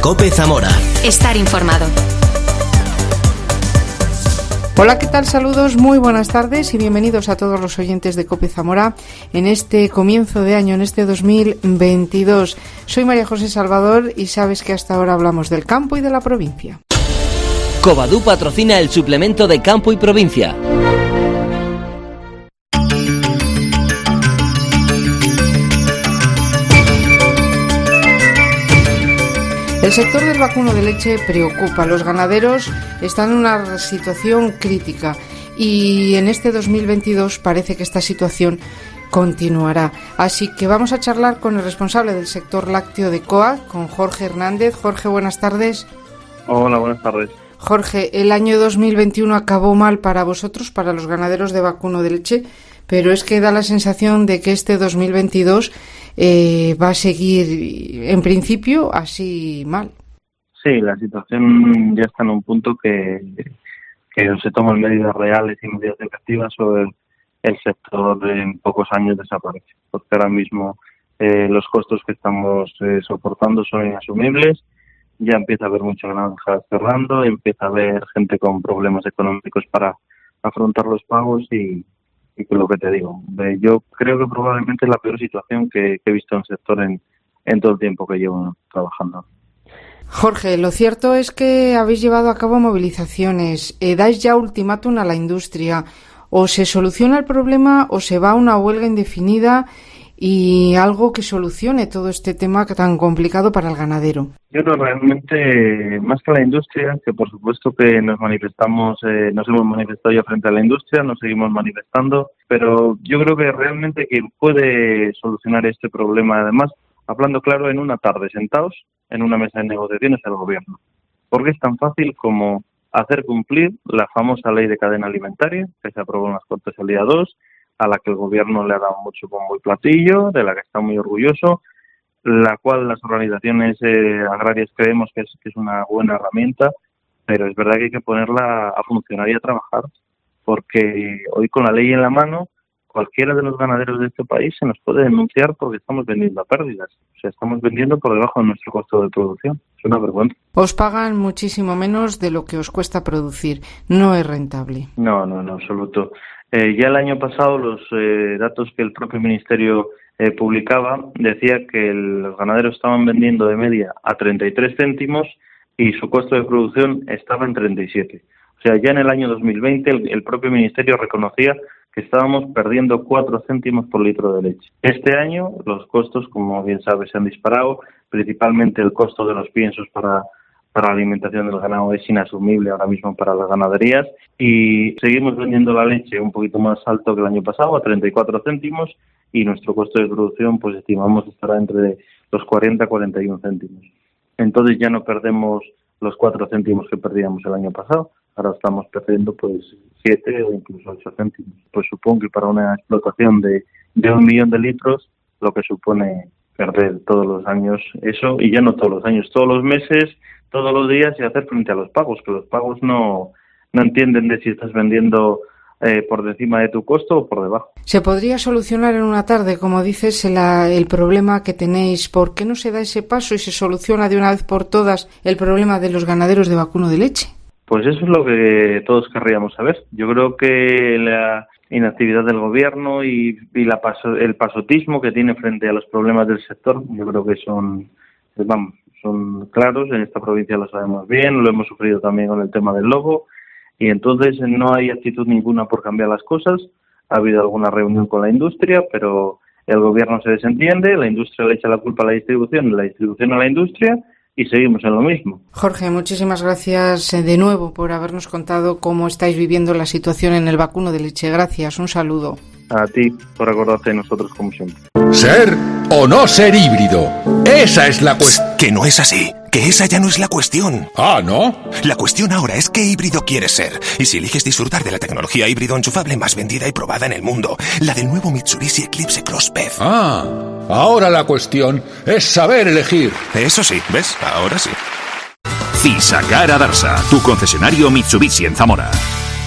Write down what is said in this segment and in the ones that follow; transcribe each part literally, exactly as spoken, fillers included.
COPE Zamora. Estar informado. Hola, ¿qué tal? Saludos, muy buenas tardes y bienvenidos a todos los oyentes de COPE Zamora en este comienzo de año, en este dos mil veintidós. Soy María José Salvador y sabes que hasta ahora hablamos del campo y de la provincia. Covadú patrocina el suplemento de Campo y Provincia. El sector del vacuno de leche preocupa. Los ganaderos están en una situación crítica y en este dos mil veintidós parece que esta situación continuará. Así que vamos a charlar con el responsable del sector lácteo de C O A, con Jorge Hernández. Jorge, buenas tardes. Hola, buenas tardes. Jorge, el año dos mil veintiuno acabó mal para vosotros, para los ganaderos de vacuno de leche, pero es que da la sensación de que este dos mil veintidós eh, va a seguir, en principio, así mal. Sí, la situación ya está en un punto que, que se toman medidas reales y medidas efectivas sobre el, el sector en pocos años desaparece, porque ahora mismo eh, los costos que estamos eh, soportando son inasumibles. Ya empieza a haber muchas granjas cerrando, empieza a haber gente con problemas económicos para afrontar los pagos y, y con lo que te digo, yo creo que probablemente es la peor situación que, que he visto en el sector en, en todo el tiempo que llevo trabajando. Jorge, lo cierto es que habéis llevado a cabo movilizaciones, eh, dais ya ultimátum a la industria, o se soluciona el problema o se va a una huelga indefinida y algo que solucione todo este tema tan complicado para el ganadero. Yo creo realmente, más que la industria, que por supuesto que nos manifestamos, eh, nos hemos manifestado ya frente a la industria, nos seguimos manifestando, pero yo creo que realmente quien puede solucionar este problema, además, hablando claro, en una tarde, sentados en una mesa de negociaciones, el gobierno. Porque es tan fácil como hacer cumplir la famosa ley de cadena alimentaria, que se aprobó en las Cortes el día dos, a la que el gobierno le ha dado mucho bombo y platillo, de la que está muy orgulloso, la cual las organizaciones eh, agrarias creemos que es, que es una buena herramienta, pero es verdad que hay que ponerla a funcionar y a trabajar, porque hoy con la ley en la mano, cualquiera de los ganaderos de este país se nos puede denunciar porque estamos vendiendo a pérdidas, o sea, estamos vendiendo por debajo de nuestro costo de producción, es una vergüenza. Os pagan muchísimo menos de lo que os cuesta producir, no es rentable. No, no, en absoluto. Eh, ya el año pasado los eh, datos que el propio Ministerio eh, publicaba decía que el, los ganaderos estaban vendiendo de media a treinta y tres céntimos y su costo de producción estaba en treinta y siete. O sea, ya en el año dos mil veinte el, el propio Ministerio reconocía que estábamos perdiendo cuatro céntimos por litro de leche. Este año los costos, como bien sabes, se han disparado, principalmente el costo de los piensos para para la alimentación del ganado es inasumible ahora mismo para las ganaderías y seguimos vendiendo la leche un poquito más alto que el año pasado, a treinta y cuatro céntimos, y nuestro costo de producción pues estimamos estará entre los cuarenta y cuarenta y uno céntimos. Entonces ya no perdemos los cuatro céntimos que perdíamos el año pasado, ahora estamos perdiendo pues siete o incluso ocho céntimos. Pues supongo que para una explotación de, de un millón de litros, lo que supone perder todos los años eso, y ya no todos los años, todos los meses, todos los días, y hacer frente a los pagos, que los pagos no, no entienden de si estás vendiendo eh, por encima de tu costo o por debajo. ¿Se podría solucionar en una tarde, como dices, el, el problema que tenéis? ¿Por qué no se da ese paso y se soluciona de una vez por todas el problema de los ganaderos de vacuno de leche? Pues eso es lo que todos querríamos saber. Yo creo que la inactividad del gobierno y, y la paso, el pasotismo que tiene frente a los problemas del sector, yo creo que son, vamos, son claros. En esta provincia lo sabemos bien, lo hemos sufrido también con el tema del lobo, y entonces no hay actitud ninguna por cambiar las cosas. Ha habido alguna reunión con la industria, pero el gobierno se desentiende, la industria le echa la culpa a la distribución, la distribución a la industria, y seguimos en lo mismo. Jorge, muchísimas gracias de nuevo por habernos contado cómo estáis viviendo la situación en el vacuno de leche. Gracias, un saludo. A ti por acordarte de nosotros como siempre. ¿Ser o no ser híbrido? Esa es la cuestión. Que no es así, que esa ya no es la cuestión. Ah, ¿no? La cuestión ahora es qué híbrido quieres ser. Y si eliges disfrutar de la tecnología híbrido enchufable más vendida y probada en el mundo, la del nuevo Mitsubishi Eclipse Cross P E V. Ah, ahora la cuestión es saber elegir. Eso sí, ¿ves? Ahora sí. Fisacar Adarsa, tu concesionario Mitsubishi en Zamora.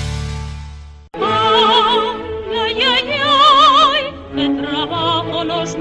Ay, ay, ay, qué trabajo nos manda.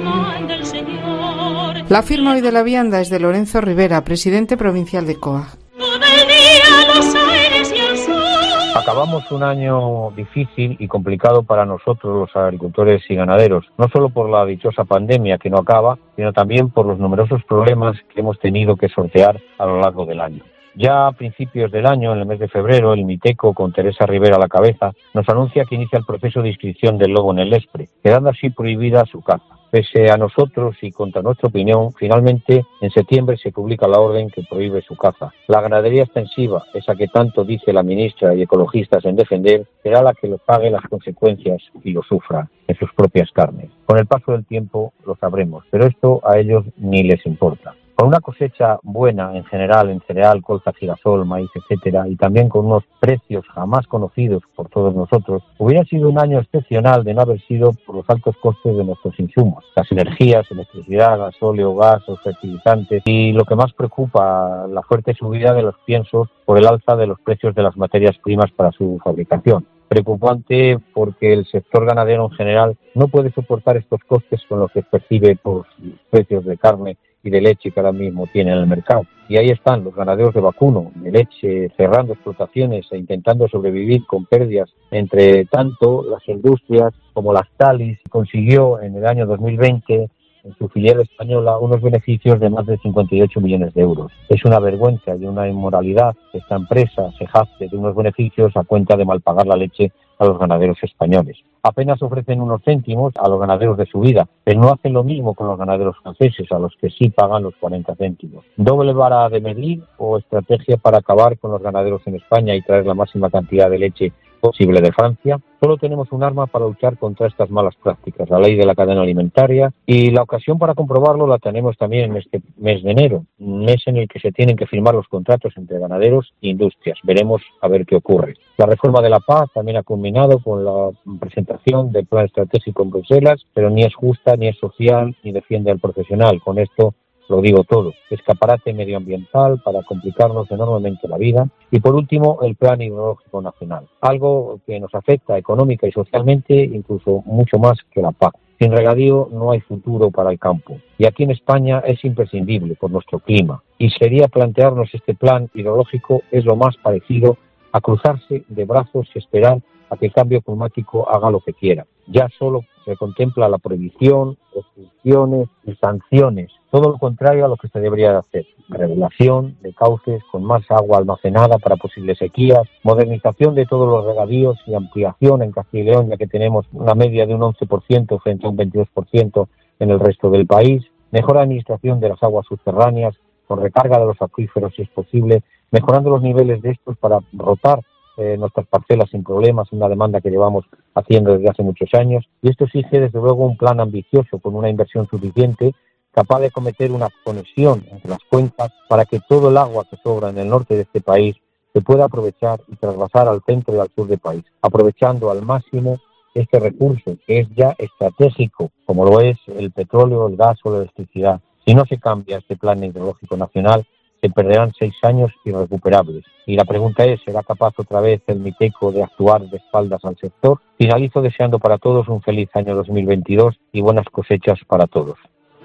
del Señor. La firma hoy de la vianda es de Lorenzo Rivera, presidente provincial de C O A G. Todo el día los aires y el sol. Acabamos un año difícil y complicado para nosotros los agricultores y ganaderos, no solo por la dichosa pandemia que no acaba, sino también por los numerosos problemas que hemos tenido que sortear a lo largo del año. Ya a principios del año, en el mes de febrero, el Miteco, con Teresa Rivera a la cabeza, nos anuncia que inicia el proceso de inscripción del lobo en el Lespre, quedando así prohibida su caza. Pese a nosotros y contra nuestra opinión, finalmente en septiembre se publica la orden que prohíbe su caza. La ganadería extensiva, esa que tanto dice la ministra y ecologistas en defender, será la que lo pague las consecuencias y lo sufra en sus propias carnes. Con el paso del tiempo lo sabremos, pero esto a ellos ni les importa. Con una cosecha buena en general en cereal, colza, girasol, maíz, etcétera, y también con unos precios jamás conocidos por todos nosotros, hubiera sido un año excepcional de no haber sido por los altos costes de nuestros insumos, las energías, electricidad, gasóleo, gas, los fertilizantes y, lo que más preocupa, la fuerte subida de los piensos por el alza de los precios de las materias primas para su fabricación. Preocupante porque el sector ganadero en general no puede soportar estos costes con los que percibe por los precios de carne y de leche que ahora mismo tiene en el mercado. Y ahí están los ganaderos de vacuno, de leche, cerrando explotaciones e intentando sobrevivir con pérdidas. Entre tanto, las industrias como Lactalis consiguió en el año dos mil veinte en su filial española unos beneficios de más de cincuenta y ocho millones de euros. Es una vergüenza y una inmoralidad que esta empresa se jacte de unos beneficios a cuenta de malpagar la leche a los ganaderos españoles. Apenas ofrecen unos céntimos a los ganaderos de su vida, pero no hacen lo mismo con los ganaderos franceses, a los que sí pagan los cuarenta céntimos. ¿Doble vara de medir o estrategia para acabar con los ganaderos en España y traer la máxima cantidad de leche posible de Francia? Solo tenemos un arma para luchar contra estas malas prácticas, la ley de la cadena alimentaria, y la ocasión para comprobarlo la tenemos también en este mes de enero, un mes en el que se tienen que firmar los contratos entre ganaderos e industrias. Veremos a ver qué ocurre. La reforma de la P A C también ha culminado con la presentación del plan estratégico en Bruselas, pero ni es justa, ni es social, ni defiende al profesional. Con esto lo digo todo. Escaparate medioambiental para complicarnos enormemente la vida. Y por último, el Plan Hidrológico Nacional. Algo que nos afecta económica y socialmente, incluso mucho más que la P A C. Sin regadío no hay futuro para el campo. Y aquí en España es imprescindible por nuestro clima. Y sería plantearnos este plan hidrológico es lo más parecido a cruzarse de brazos y esperar a que el cambio climático haga lo que quiera. Ya solo se contempla la prohibición, restricciones y sanciones. Todo lo contrario a lo que se debería de hacer. Regulación de cauces con más agua almacenada para posibles sequías, modernización de todos los regadíos y ampliación en Castilla y León, ya que tenemos una media de un once por ciento frente a un veintidós por ciento en el resto del país. Mejor administración de las aguas subterráneas, con recarga de los acuíferos si es posible, mejorando los niveles de estos para rotar eh, nuestras parcelas sin problemas, una demanda que llevamos haciendo desde hace muchos años. Y esto exige desde luego un plan ambicioso con una inversión suficiente, capaz de cometer una conexión entre las cuencas para que todo el agua que sobra en el norte de este país se pueda aprovechar y trasvasar al centro y al sur del país, aprovechando al máximo este recurso que es ya estratégico, como lo es el petróleo, el gas o la electricidad. Si no se cambia este plan hidrológico nacional, se perderán seis años irrecuperables. Y la pregunta es, ¿será capaz otra vez el Miteco de actuar de espaldas al sector? Finalizo deseando para todos un feliz año dos mil veintidós y buenas cosechas para todos.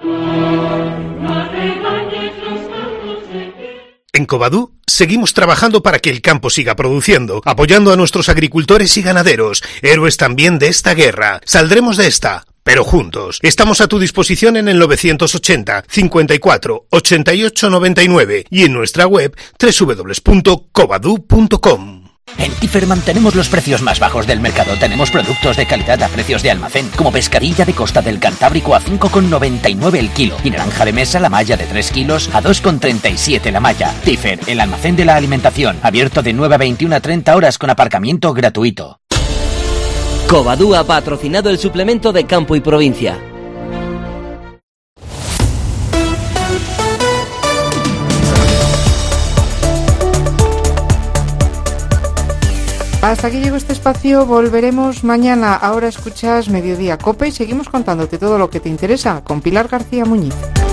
En Covadú seguimos trabajando para que el campo siga produciendo, apoyando a nuestros agricultores y ganaderos, héroes también de esta guerra. Saldremos de esta, pero juntos. Estamos a tu disposición en el novecientos ochenta, cincuenta y cuatro, ochenta y ocho, noventa y nueve y en nuestra web doble u doble u doble u punto covadú punto com. En Tifer mantenemos los precios más bajos del mercado. Tenemos productos de calidad a precios de almacén, como pescadilla de costa del Cantábrico a cinco con noventa y nueve el kilo y naranja de mesa la malla de tres kilos a dos con treinta y siete la malla. Tifer, el almacén de la alimentación, abierto de nueve a veintiuna a treinta horas con aparcamiento gratuito. Covadú ha patrocinado el suplemento de Campo y Provincia. Hasta aquí llegó este espacio, volveremos mañana. Ahora escuchas Mediodía Cope y seguimos contándote todo lo que te interesa con Pilar García Muñiz.